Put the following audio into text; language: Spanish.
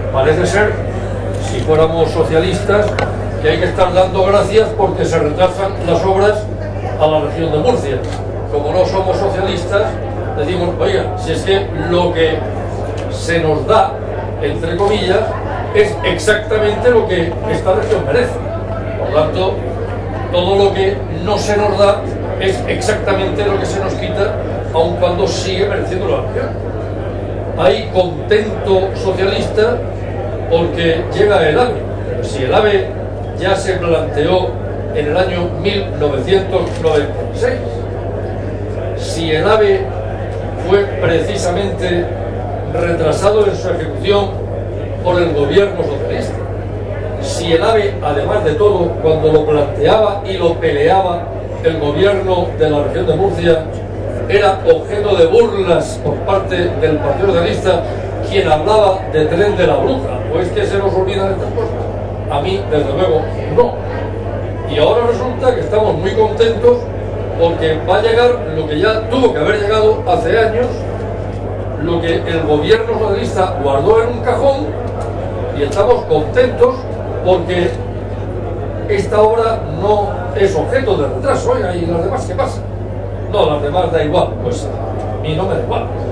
Parece ser, si fuéramos socialistas, que hay que estar dando gracias porque se retrasan las obras a la región de Murcia. Como no somos socialistas, decimos, oiga, si es que lo que se nos da, entre comillas, es exactamente lo que esta región merece. Por lo tanto, todo lo que no se nos da es exactamente lo que se nos quita, aun cuando sigue mereciendo la región. Hay contento socialista porque llega el AVE. Si el AVE ya se planteó en el año 1996, si el AVE fue precisamente retrasado en su ejecución por el gobierno socialista, si el AVE, además de todo, cuando lo planteaba y lo peleaba el gobierno de la región de Murcia, era objeto de burlas por parte del Partido Socialista, quien hablaba de tren de la bruja. ¿Pues que se nos olvidan estas cosas? A mí, desde luego, no. Y ahora resulta que estamos muy contentos porque va a llegar lo que ya tuvo que haber llegado hace años, lo que el gobierno socialista guardó en un cajón, y estamos contentos porque esta obra no es objeto de retraso. Oiga, ¿y las demás qué pasa? No, las demás da igual. Pues a mí no me da igual.